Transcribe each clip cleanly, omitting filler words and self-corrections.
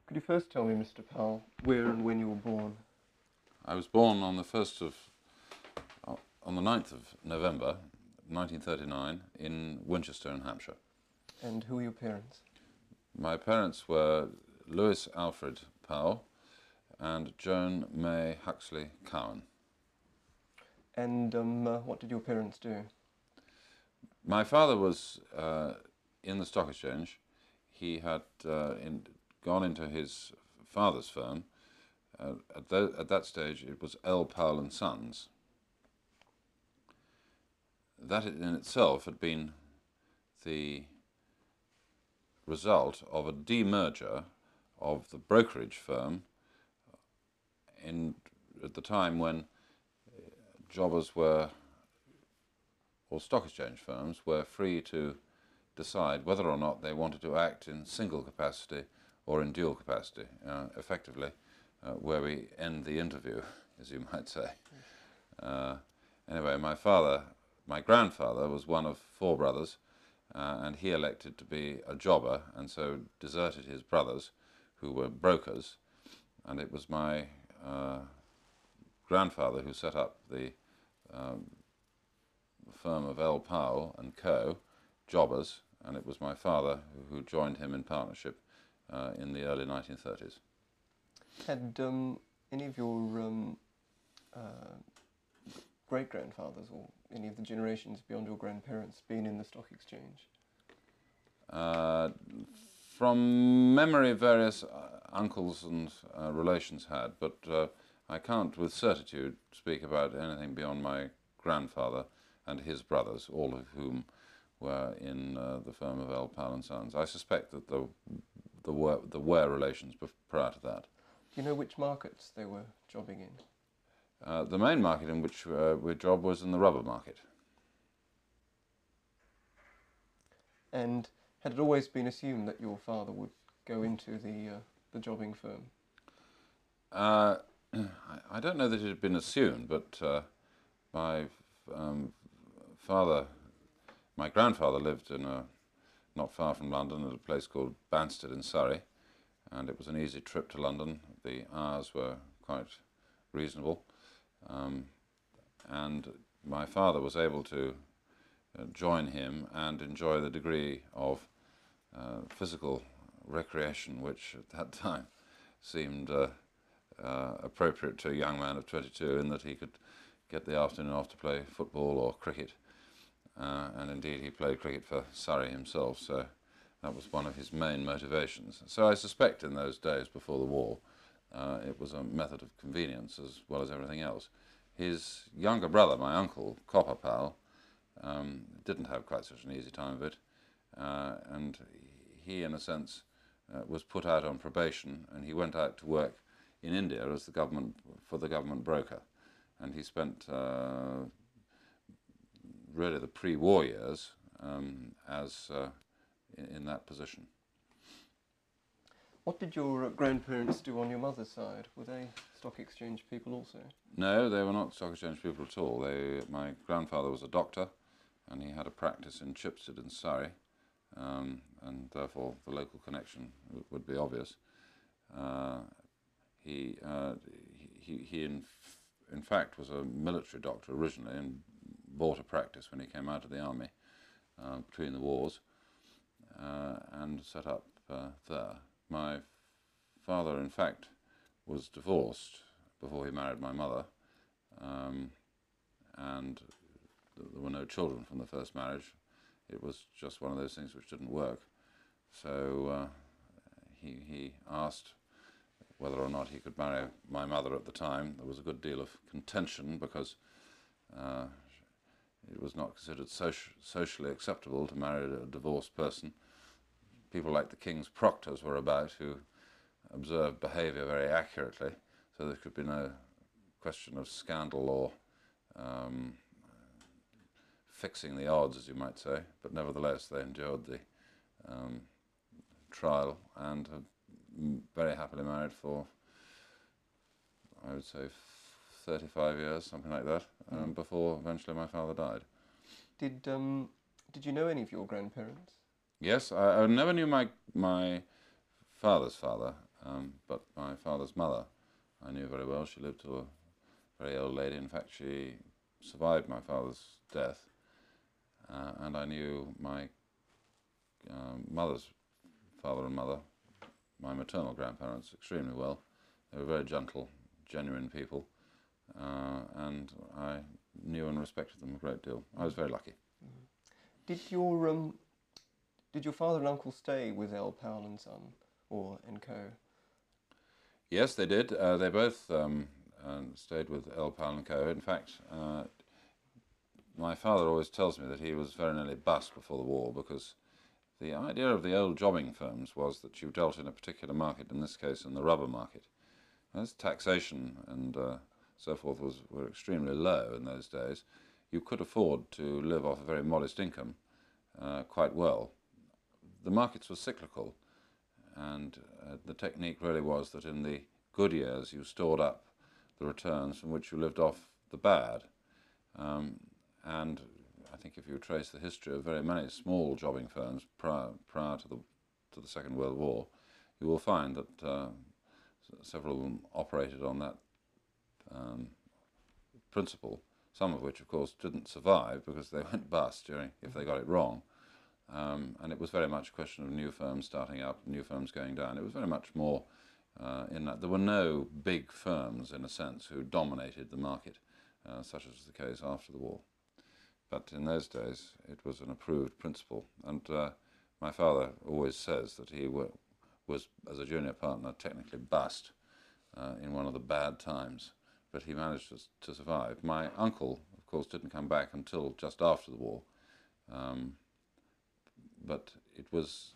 Could you first tell me, Mr. Powell, where and when you were born? I was born on the 9th of November, 1939, in Winchester, in Hampshire. And who are your parents? My parents were Lewis Alfred Powell and Joan May Huxley Cowan. And what did your parents do? My father was in the stock exchange. He had gone into his father's firm. At that stage, it was L. Powell and Sons. That in itself had been the result of a demerger of the brokerage firm at the time when jobbers or stock exchange firms were free to decide whether or not they wanted to act in single capacity or in dual capacity, effectively where we end the interview, as you might say. Anyway, my grandfather was one of four brothers, and he elected to be a jobber and so deserted his brothers, who were brokers, and it was my grandfather who set up the firm of L. Powell and Co., jobbers, and it was my father who joined him in partnership in the early 1930s. Had any of your great-grandfathers or any of the generations beyond your grandparents been in the stock exchange? From memory, various uncles and relations had, but I can't with certitude speak about anything beyond my grandfather and his brothers, all of whom were in the firm of L. Powell and Sons. I suspect that there were relations prior to that. Do you know which markets they were jobbing in? The main market in which we jobbed was in the rubber market. And had it always been assumed that your father would go into the jobbing firm? I don't know that it had been assumed, but my grandfather lived not far from London at a place called Banstead in Surrey, and it was an easy trip to London. The hours were quite reasonable, and my father was able to join him and enjoy the degree of physical recreation which at that time seemed appropriate to a young man of 22, in that he could get the afternoon off to play football or cricket, and indeed he played cricket for Surrey himself, so that was one of his main motivations. So I suspect in those days before the war it was a method of convenience as well as everything else. His younger brother, my uncle, Copper Powell, didn't have quite such an easy time of it, and he, in a sense, was put out on probation, and he went out to work in India as the government broker, and he spent really the pre-war years in that position. What did your grandparents do on your mother's side? Were they stock exchange people also? No, they were not stock exchange people at all. My grandfather was a doctor, and he had a practice in Chipstead in Surrey, and therefore the local connection would be obvious. He in fact was a military doctor originally and bought a practice when he came out of the army between the wars, and set up there. My father, in fact, was divorced before he married my mother, and there were no children from the first marriage. It was just one of those things which didn't work. So he asked whether or not he could marry my mother at the time. There was a good deal of contention because it was not considered socially acceptable to marry a divorced person. People like the King's proctors were about, who observed behaviour very accurately, so there could be no question of scandal or fixing the odds, as you might say, but nevertheless they endured the trial and have very happily married for, I would say, 35 years, something like that, before eventually my father died. Did you know any of your grandparents? Yes, I never knew my father's father. but my father's mother I knew very well. She lived to a very old lady. In fact, she survived my father's death, and I knew my mother's father and mother, my maternal grandparents, extremely well. They were very gentle, genuine people, and I knew and respected them a great deal. I was very lucky. Did your father and uncle stay with L. Powell and Son, and Co? Yes, they did. They both stayed with L. Powell and Co. In fact, my father always tells me that he was very nearly bust before the war, because the idea of the old jobbing firms was that you dealt in a particular market, in this case in the rubber market. As taxation and so forth were extremely low in those days, you could afford to live off a very modest income quite well. The markets were cyclical, and the technique really was that in the good years you stored up the returns from which you lived off the bad. And I think if you trace the history of very many small jobbing firms prior to the Second World War, you will find that several of them operated on that principle, some of which of course didn't survive because they went bust if they got it wrong. And it was very much a question of new firms starting up, new firms going down. It was very much more in that there were no big firms, in a sense, who dominated the market, such as the case after the war. But in those days, it was an approved principle. And my father always says that he was, as a junior partner, technically bust in one of the bad times, but he managed to survive. My uncle, of course, didn't come back until just after the war. But it was,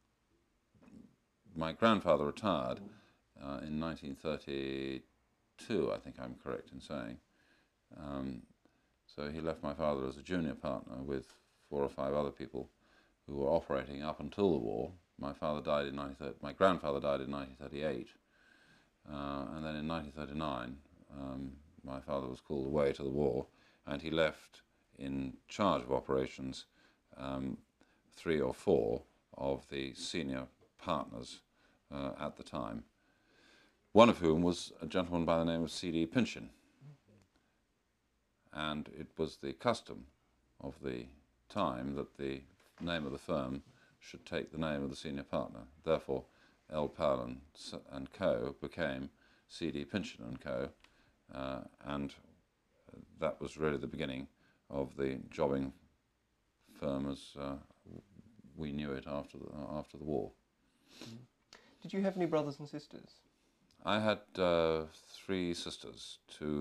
my grandfather retired in 1932, I think I'm correct in saying. So he left my father as a junior partner with 4 or 5 other people who were operating up until the war. My grandfather died in 1938, and then in 1939 my father was called away to the war, and he left in charge of operations 3 or 4 of the senior partners at the time, one of whom was a gentleman by the name of C.D. Pynchon. And it was the custom of the time that the name of the firm should take the name of the senior partner. Therefore, L. Powell and Co. became C.D. Pynchon and Co. And that was really the beginning of the jobbing firm as we knew it after the war. Did you have any brothers and sisters? I had 3 sisters.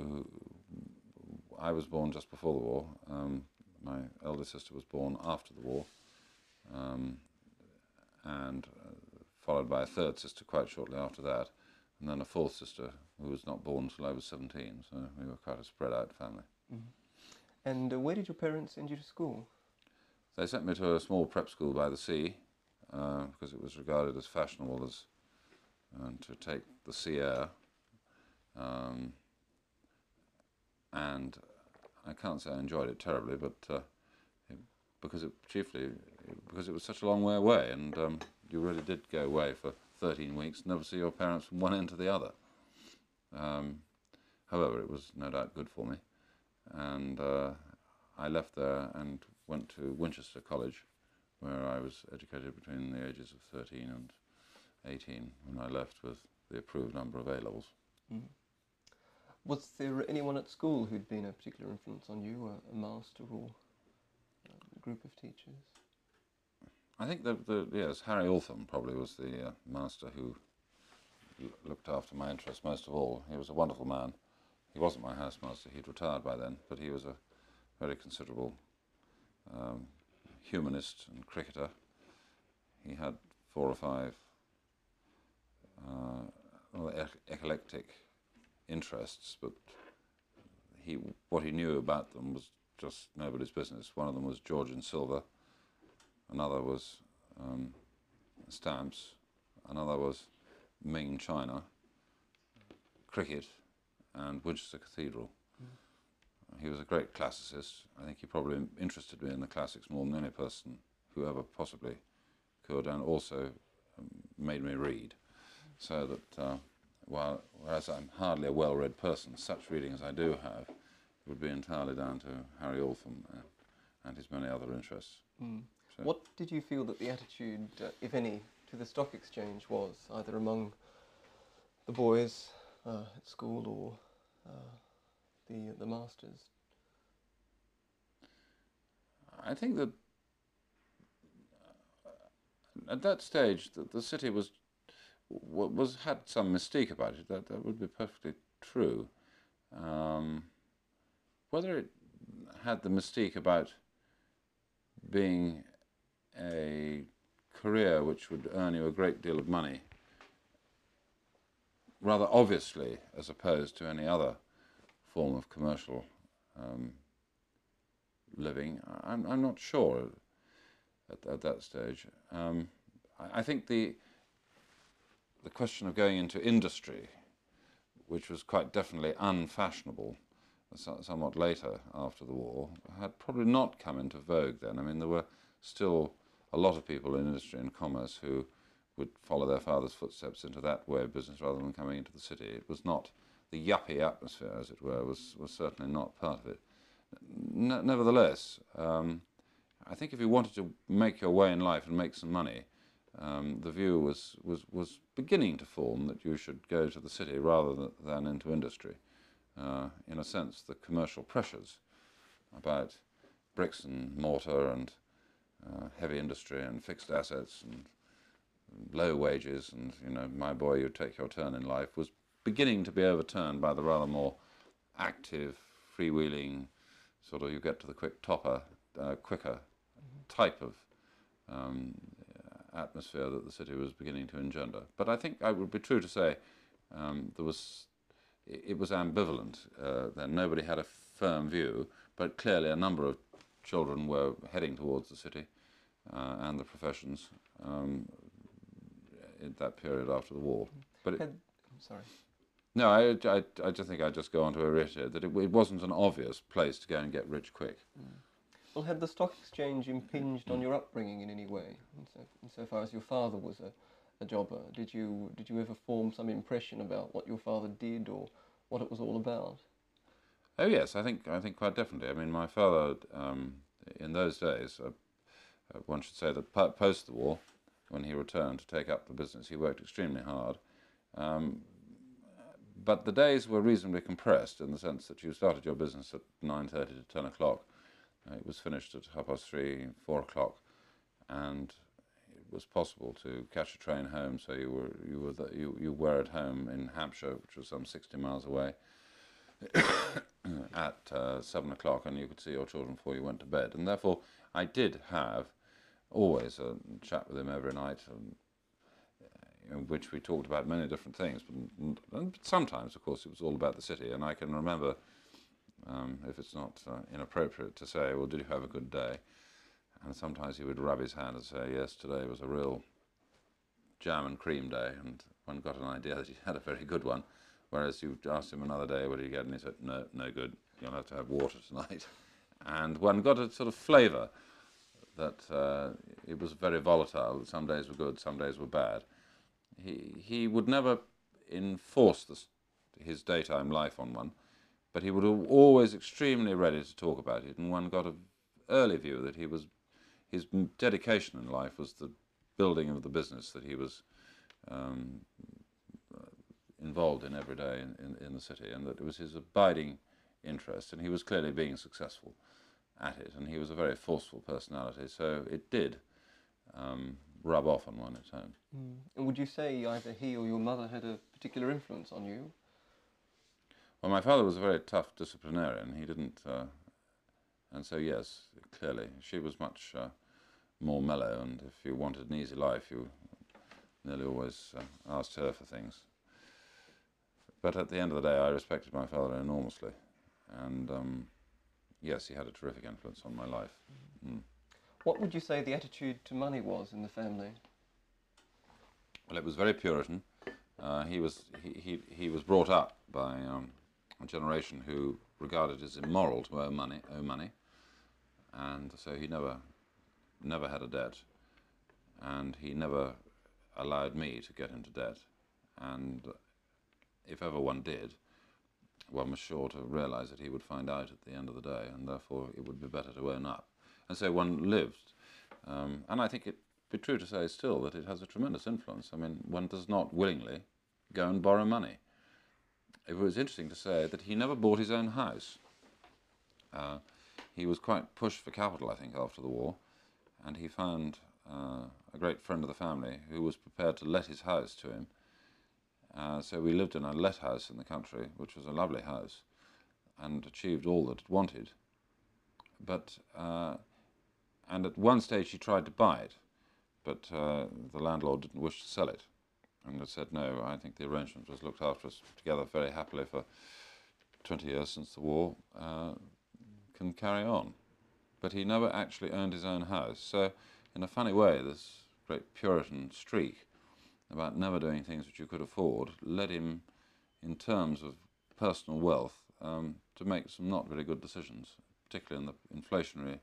I was born just before the war. My eldest sister was born after the war, and followed by a 3rd sister quite shortly after that, and then a 4th sister who was not born until I was 17, so we were quite a spread out family. Mm-hmm. And where did your parents send you to school? They sent me to a small prep school by the sea, because it was regarded as fashionable to take the sea air. And I can't say I enjoyed it terribly, but because it was such a long way away, and you really did go away for 13 weeks, never see your parents from one end to the other. However, it was no doubt good for me, and I left there and went to Winchester College, where I was educated between the ages of 13 and 18 when I left with the approved number of A-levels. Mm-hmm. Was there anyone at school who'd been a particular influence on you, a master or a group of teachers? I think yes, Harry Altham probably was the master who looked after my interests most of all. He was a wonderful man. He wasn't my housemaster, he'd retired by then, but he was a very considerable humanist and cricketer. He had 4 or 5 eclectic interests, but what he knew about them was just nobody's business. One of them was Georgian silver, another was stamps, another was Ming China, cricket, and Winchester Cathedral. He was a great classicist. I think he probably interested me in the classics more than any person who ever possibly could, and also made me read. so that whereas I'm hardly a well-read person, such reading as I do have would be entirely down to Harry Altham and his many other interests. Mm. So, What did you feel that the attitude, if any, to the stock exchange was, either among the boys at school or the masters? I think that at that stage the city was had some mystique about it. That would be perfectly true. Whether it had the mystique about being a career which would earn you a great deal of money, rather obviously, as opposed to any other form of commercial living, I'm not sure at that stage. I think the question of going into industry, which was quite definitely unfashionable somewhat later after the war, had probably not come into vogue then. I mean, there were still a lot of people in industry and commerce who would follow their father's footsteps into that way of business rather than coming into the city. It was not the yuppie atmosphere, as it were, was certainly not part of it. Nevertheless, I think if you wanted to make your way in life and make some money, the view was beginning to form that you should go to the city rather than into industry. In a sense, the commercial pressures about bricks and mortar and heavy industry and fixed assets and low wages and, my boy, you take your turn in life, was beginning to be overturned by the rather more active, freewheeling, sort of you get to the quicker type of atmosphere that the city was beginning to engender. But I think I would be true to say it was ambivalent. Then nobody had a firm view, but clearly a number of children were heading towards the city and the professions in that period after the war. But I'm sorry. no, I just think I'd just go on to reiterate that it wasn't an obvious place to go and get rich quick. Mm. Well, had the stock exchange impinged on your upbringing in any way, insofar as your father was a jobber? Did you ever form some impression about what your father did or what it was all about? Oh yes, I think quite definitely. I mean, my father, in those days, one should say that post the war, when he returned to take up the business, he worked extremely hard. But the days were reasonably compressed in the sense that you started your business at 9:30 to 10 o'clock. It was finished at 3:30, 4 o'clock, and it was possible to catch a train home. So you were at home in Hampshire, which was some 60 miles away, at 7 o'clock, and you could see your children before you went to bed. And therefore, I did have always a chat with him every night, in which we talked about many different things. But sometimes, of course, it was all about the city. And I can remember, if it's not inappropriate to say, well, did you have a good day? And sometimes he would rub his hand and say, yes, today was a real jam and cream day. And one got an idea that he had a very good one. Whereas you asked him another day, what did you get? And he said, no good. You'll have to have water tonight. And one got a sort of flavour that it was very volatile. Some days were good, some days were bad. He would never enforce his daytime life on one, but he was always extremely ready to talk about it, and one got an early view that his dedication in life was the building of the business that he was involved in every day in the city, and that it was his abiding interest, and he was clearly being successful at it, and he was a very forceful personality, so it did rub off on one at home. Mm. And would you say either he or your mother had a particular influence on you? Well, my father was a very tough disciplinarian. He didn't, and so yes, clearly, she was much more mellow, and if you wanted an easy life, you nearly always asked her for things. But at the end of the day, I respected my father enormously, and yes, he had a terrific influence on my life. Mm. What would you say the attitude to money was in the family? Well, it was very Puritan. He was brought up by a generation who regarded it as immoral to owe money, and so he never had a debt, and he never allowed me to get into debt, and if ever one did, one was sure to realise that he would find out at the end of the day, and therefore it would be better to own up. And so one lived, and I think it'd be true to say still that it has a tremendous influence. I mean, one does not willingly go and borrow money. It was interesting to say that he never bought his own house. He was quite pushed for capital, I think, after the war, and he found a great friend of the family who was prepared to let his house to him. So we lived in a let house in the country, which was a lovely house, and achieved all that it wanted. But and at one stage he tried to buy it, but the landlord didn't wish to sell it, and had said, no, I think the arrangement was looked after us together very happily for 20 years since the war, can carry on. But he never actually owned his own house. So in a funny way, this great Puritan streak about never doing things which you could afford led him, in terms of personal wealth, to make some not very good decisions, particularly in the inflationary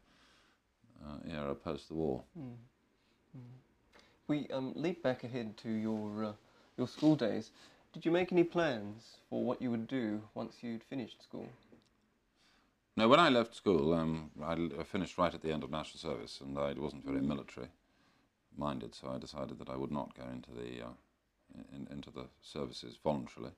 era post the war. Mm. Mm. We leap back ahead to your school days. Did you make any plans for what you would do once you'd finished school? No, when I left school, I finished right at the end of national service, and I wasn't very military-minded, so I decided that I would not go into the services voluntarily.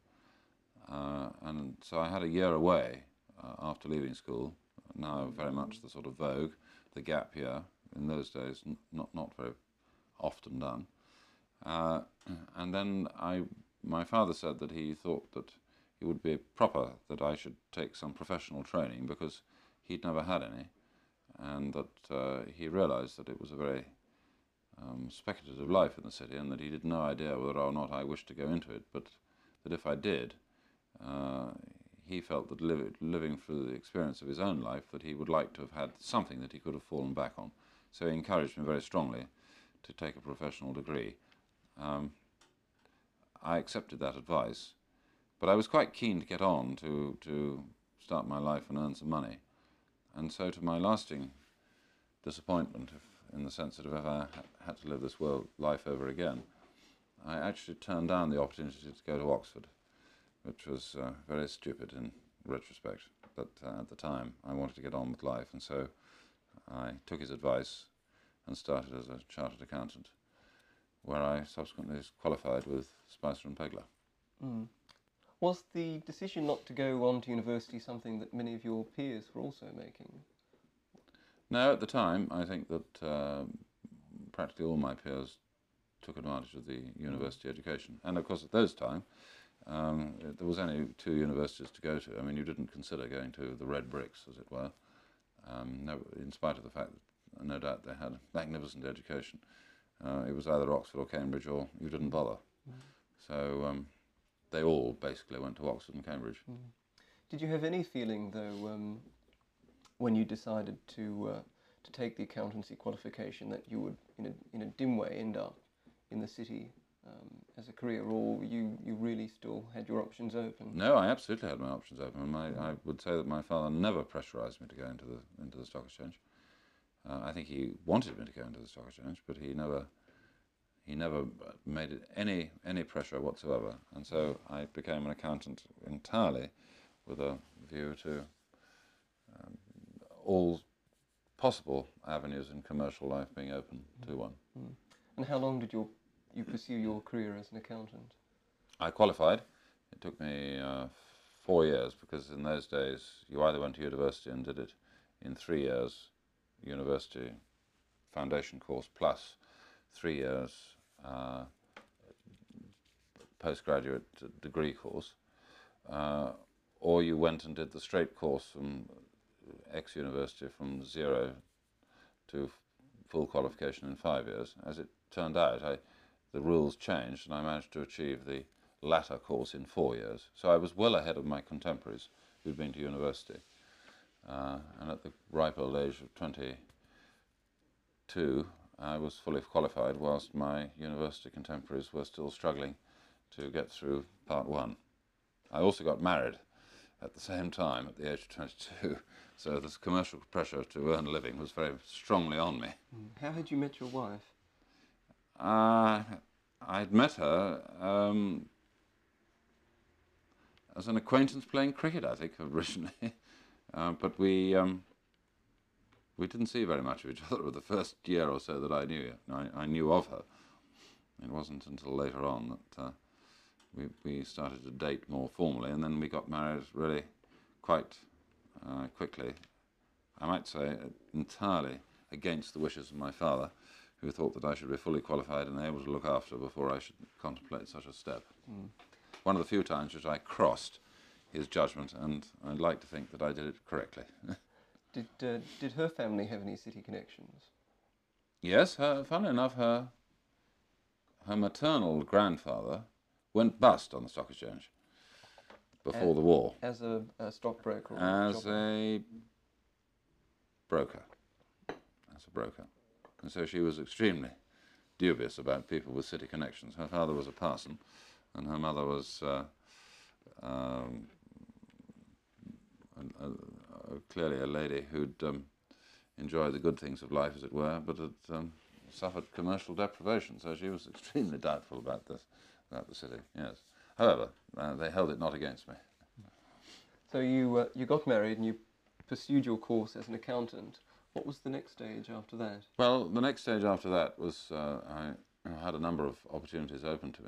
And so I had a year away after leaving school, now very much the sort of vogue, the gap year, in those days not very often done. And then my father said that he thought that it would be proper that I should take some professional training, because he'd never had any, and that he realised that it was a very speculative life in the city, and that he had no idea whether or not I wished to go into it, but that if I did, he felt that living through the experience of his own life, that he would like to have had something that he could have fallen back on. So he encouraged me very strongly to take a professional degree. I accepted that advice, but I was quite keen to get on to start my life and earn some money. And so, to my lasting disappointment, in the sense that if I had to live this life over again, I actually turned down the opportunity to go to Oxford, which was very stupid in retrospect. But at the time, I wanted to get on with life, and so I took his advice and started as a chartered accountant, where I subsequently qualified with Spicer and Pegler. Mm. Was the decision not to go on to university something that many of your peers were also making? No, at the time, I think that practically all my peers took advantage of the university education. And of course, at those time, there was only 2 universities to go to. I mean, you didn't consider going to the Red Bricks, as it were, no, in spite of the fact that no doubt they had a magnificent education. It was either Oxford or Cambridge, or you didn't bother. Mm. So they all basically went to Oxford and Cambridge. Mm. Did you have any feeling, though, when you decided to take the accountancy qualification, that you would, in a dim way, end up in the city as a career, or you really still had your options open? No, I absolutely had my options open. I would say that my father never pressurised me to go into the stock exchange. I think he wanted me to go into the stock exchange, but he never made it any pressure whatsoever. And so I became an accountant entirely with a view to all possible avenues in commercial life being open to one. Mm. And how long did you pursue your career as an accountant? I qualified. It took me 4 years, because in those days you either went to university and did it in 3 years, university foundation course, plus 3 years postgraduate degree course, or you went and did the straight course from ex-university from 0 to full qualification in 5 years. As it turned out, the rules changed, and I managed to achieve the latter course in 4 years. So I was well ahead of my contemporaries who'd been to university. And at the ripe old age of 22, I was fully qualified, whilst my university contemporaries were still struggling to get through part 1. I also got married at the same time, at the age of 22, so this commercial pressure to earn a living was very strongly on me. How had you met your wife? I'd met her as an acquaintance playing cricket, I think, originally. But we didn't see very much of each other for the first year or so that I knew her. I knew of her. It wasn't until later on that we started to date more formally, and then we got married really quite quickly. I might say entirely against the wishes of my father, who thought that I should be fully qualified and able to look after before I should contemplate such a step. Mm. One of the few times which I crossed his judgment, and I'd like to think that I did it correctly. Did her family have any city connections? Yes, funnily enough, her maternal grandfather went bust on the stock exchange before the war. As a stockbroker? As a broker. As a broker. And so she was extremely dubious about people with city connections. Her father was a parson, and her mother was clearly a lady who'd enjoyed the good things of life, as it were, but had suffered commercial deprivation, so she was extremely doubtful about the city, yes. However, they held it not against me. So you got married and you pursued your course as an accountant. What was the next stage after that? Well, the next stage after that was I had a number of opportunities open to me.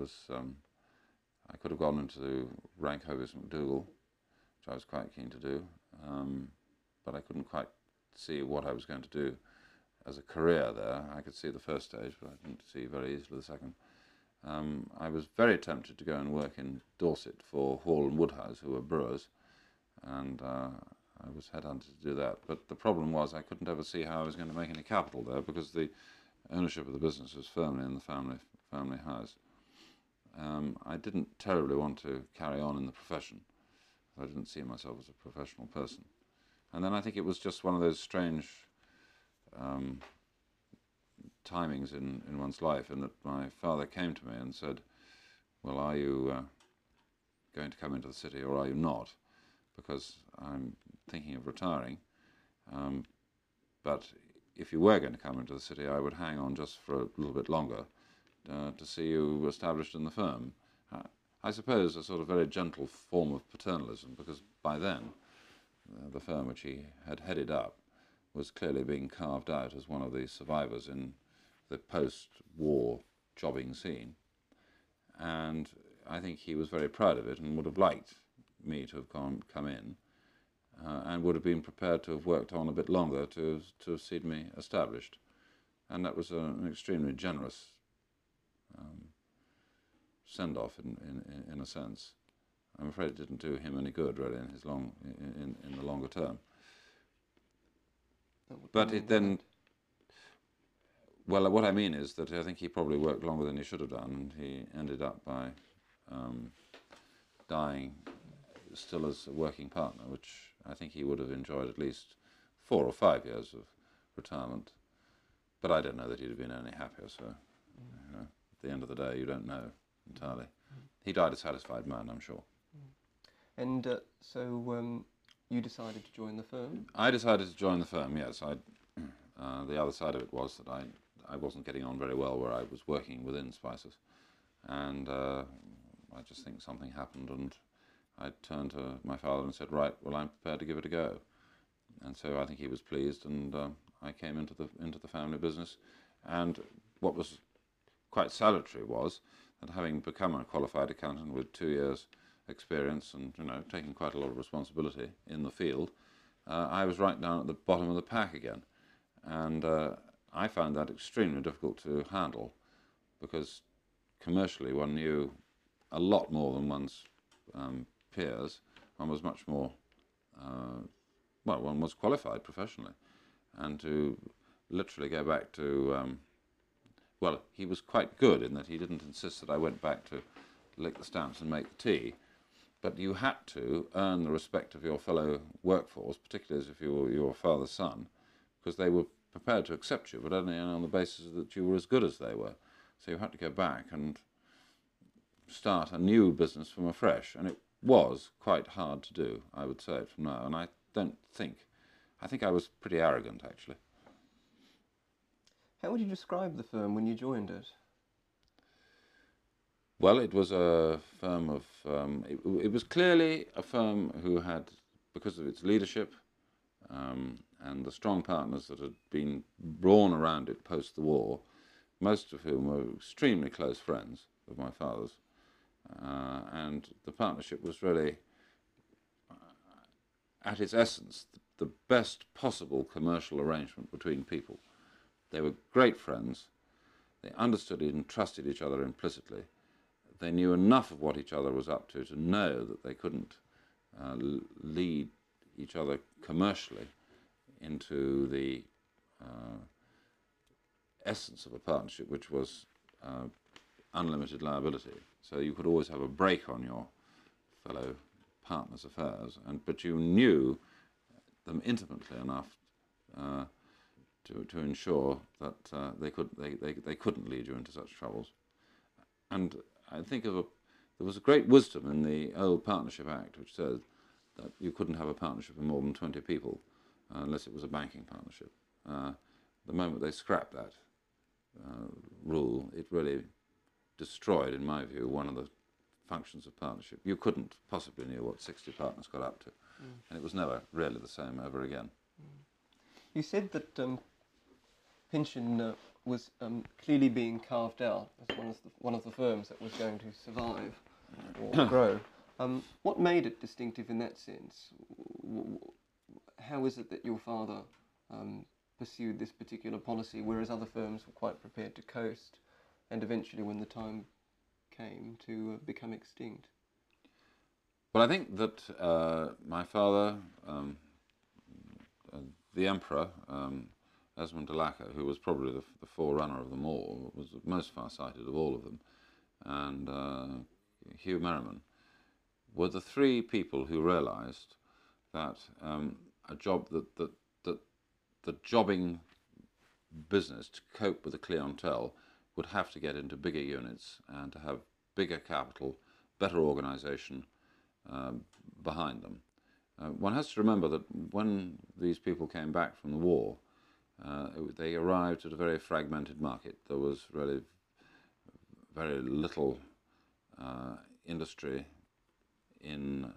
I could have gone into rank Hovis McDougall, which I was quite keen to do, but I couldn't quite see what I was going to do as a career there. I could see the first stage, but I didn't see very easily the second. I was very tempted to go and work in Dorset for Hall and Woodhouse, who were brewers, and I was headhunted to do that. But the problem was I couldn't ever see how I was going to make any capital there, because the ownership of the business was firmly in the family house. I didn't terribly want to carry on in the profession. I didn't see myself as a professional person. And then I think it was just one of those strange timings in one's life, in that my father came to me and said, well, are you going to come into the city or are you not? Because I'm thinking of retiring, but if you were going to come into the city, I would hang on just for a little bit longer to see you established in the firm. I suppose a sort of very gentle form of paternalism, because by then the firm which he had headed up was clearly being carved out as one of the survivors in the post-war jobbing scene, and I think he was very proud of it and would have liked me to have come in, and would have been prepared to have worked on a bit longer to have seen me established. And that was an extremely generous send-off in a sense. I'm afraid it didn't do him any good really in his in the longer term. But it then, well, what I mean is that I think he probably worked longer than he should have done, and he ended up by dying still as a working partner, which I think he would have enjoyed at least 4 or 5 years of retirement. But I don't know that he'd have been any happier, so you know, at the end of the day you don't know entirely. He died a satisfied man, I'm sure. And so you decided to join the firm? I decided to join the firm, yes. The other side of it was that I wasn't getting on very well where I was working within Spices, and I just think something happened, and I turned to my father and said, right, well, I'm prepared to give it a go. And so I think he was pleased, and I came into the family business. And what was quite salutary was that, having become a qualified accountant with 2 years experience and taking quite a lot of responsibility in the field, I was right down at the bottom of the pack again. And I found that extremely difficult to handle, because commercially one knew a lot more than one's peers. One was much more, one was qualified professionally. And to literally go back to, he was quite good in that he didn't insist that I went back to lick the stamps and make the tea, but you had to earn the respect of your fellow workforce, particularly as if you were your father's son, because they were prepared to accept you, but only on the basis that you were as good as they were. So you had to go back and start a new business from afresh, and it was quite hard to do, I would say it from now, and I think I was pretty arrogant, actually. How would you describe the firm when you joined it? Well, it was a firm of. It was clearly a firm who had, because of its leadership and the strong partners that had been drawn around it post the war, most of whom were extremely close friends of my father's, and the partnership was really, at its essence, the best possible commercial arrangement between people. They were great friends. They understood and trusted each other implicitly. They knew enough of what each other was up to know that they couldn't lead each other commercially into the essence of a partnership, which was unlimited liability. So you could always have a break on your fellow partners' affairs, but you knew them intimately enough to ensure that they couldn't lead you into such troubles. And I think there was a great wisdom in the old Partnership Act, which said that you couldn't have a partnership of more than 20 people unless it was a banking partnership. The moment they scrapped that rule, it really destroyed, in my view, one of the functions of partnership. You couldn't possibly know what 60 partners got up to, and it was never really the same ever again. You said that pension was clearly being carved out as one of the firms that was going to survive or grow. What made it distinctive in that sense? How is it that your father pursued this particular policy, whereas other firms were quite prepared to coast and eventually, when the time came, to become extinct? Well, I think that my father, the Emperor, Esmond de Lacker, who was probably the forerunner of them all, was the most far-sighted of all of them, and Hugh Merriman, were the three people who realised that the jobbing business, to cope with the clientele, would have to get into bigger units and to have bigger capital, better organisation behind them. One has to remember that when these people came back from the war, they arrived at a very fragmented market. There was really very little industry in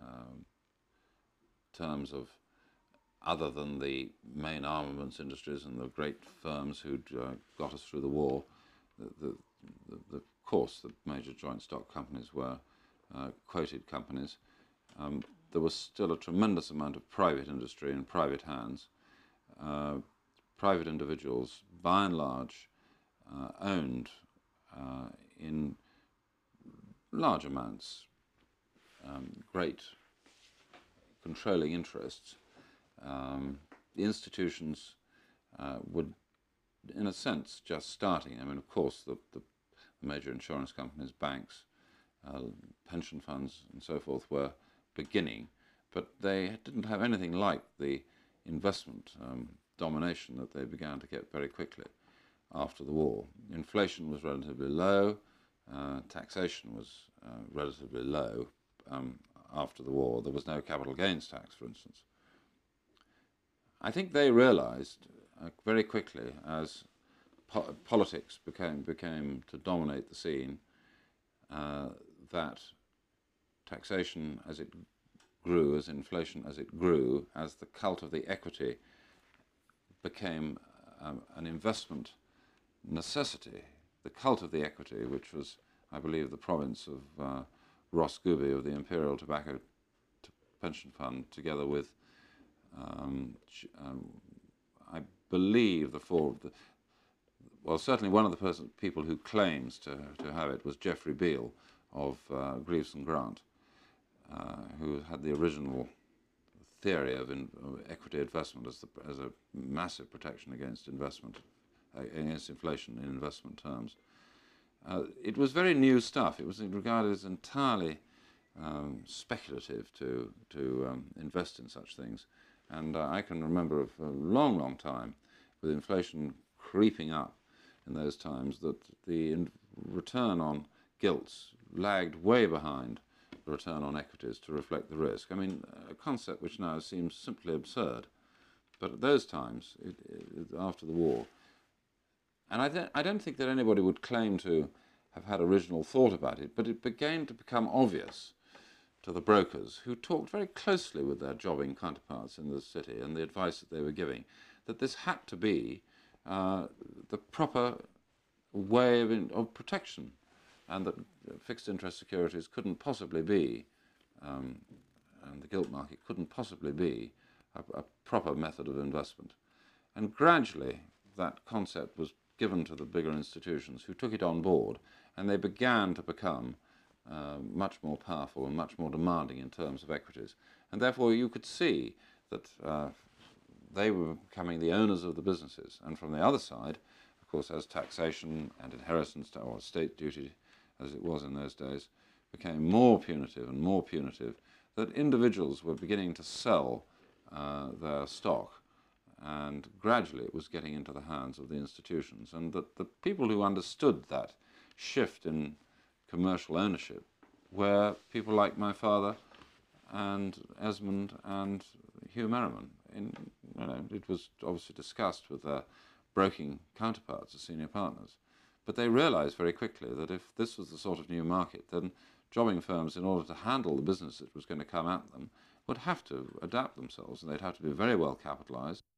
terms of, other than the main armaments industries and the great firms who'd got us through the war. Of course, the major joint stock companies were quoted companies. There was still a tremendous amount of private industry in private hands. Private individuals, by and large, owned in large amounts great controlling interests. The institutions would, in a sense, just starting. I mean, of course, the major insurance companies, banks, pension funds, and so forth were beginning, but they didn't have anything like the investment domination that they began to get very quickly after the war. Inflation was relatively low, taxation was relatively low after the war. There was no capital gains tax, for instance. I think they realized very quickly, as politics became to dominate the scene, that taxation as it grew, as inflation as it grew, as the cult of the equity became an investment necessity. The cult of the equity, which was, I believe, the province of Ross Gooby of the Imperial Tobacco Pension Fund, together with I believe certainly one of the people who claims to have it was Geoffrey Beale of Greaves and Grant, who had the original theory of equity investment as a massive protection against against inflation in investment terms. It was very new stuff. It was regarded as entirely speculative to invest in such things. And I can remember of a long, long time, with inflation creeping up in those times, that the return on gilts lagged way behind the return on equities to reflect the risk. I mean, a concept which now seems simply absurd. But at those times, after the war, and I don't think that anybody would claim to have had original thought about it, but it began to become obvious to the brokers, who talked very closely with their jobbing counterparts in the city and the advice that they were giving, that this had to be the proper way of protection, and that fixed interest securities couldn't possibly be, and the gilt market couldn't possibly be a proper method of investment. And gradually that concept was given to the bigger institutions, who took it on board, and they began to become much more powerful and much more demanding in terms of equities. And therefore you could see that they were becoming the owners of the businesses. And from the other side, of course, as taxation and inheritance or state duty, as it was in those days, became more punitive and more punitive, that individuals were beginning to sell their stock, and gradually it was getting into the hands of the institutions, and that the people who understood that shift in commercial ownership were people like my father and Esmond and Hugh Merriman. It was obviously discussed with their broking counterparts as senior partners, but they realized very quickly that if this was the sort of new market, then jobbing firms, in order to handle the business that was going to come at them, would have to adapt themselves, and they'd have to be very well capitalized.